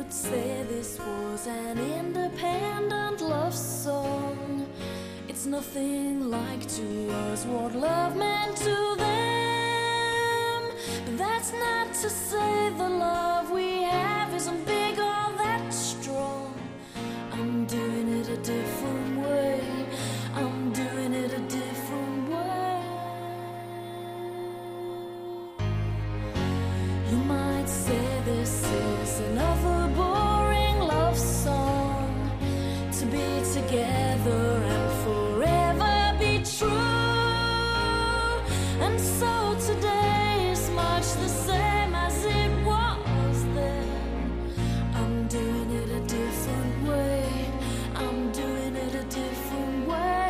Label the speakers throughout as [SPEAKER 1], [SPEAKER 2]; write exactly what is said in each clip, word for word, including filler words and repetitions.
[SPEAKER 1] could say this was an independent love song. It's nothing like to us what love meant to them. But that's not to say the love we have isn't big or that strong. I'm doing it a different way. I'm doing it a different way. You might say this is another boring love song, to be together and forever be true. And so today is much the same as it was then. I'm doing it a different way. I'm doing it a different way.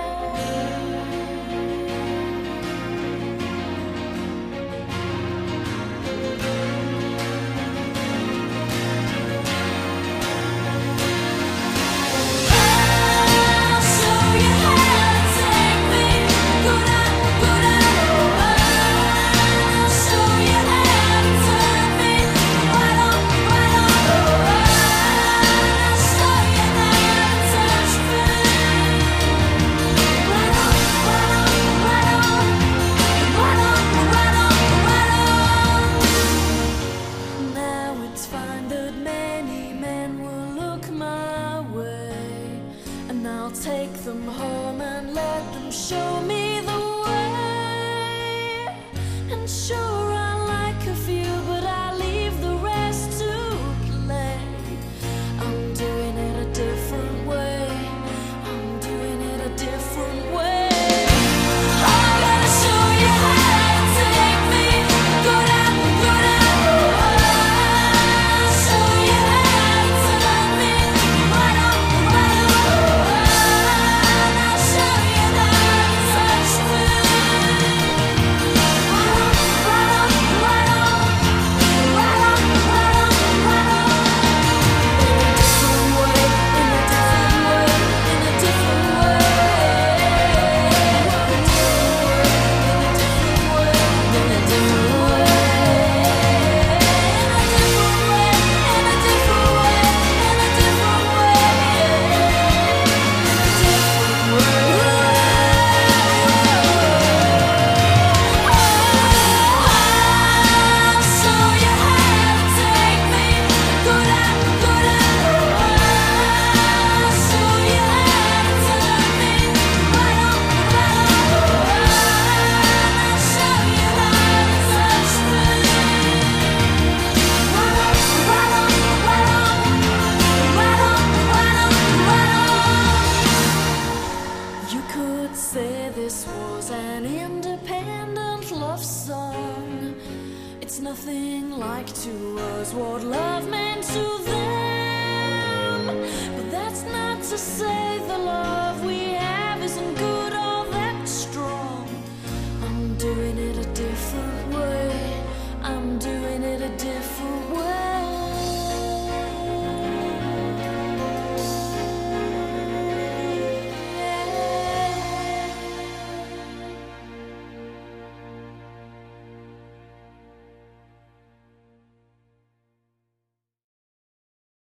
[SPEAKER 1] I'll take them home and let them show me the way. And sure, I like a few, but I leave the rest to play. I'm doing it a different way. I'm doing it a different way. I'm gonna show you how to take me. Go down, go down. I'll show you how to love me. Right on, right on. Say this was an independent love song. It's nothing like to us what love meant to them. But that's not to say the love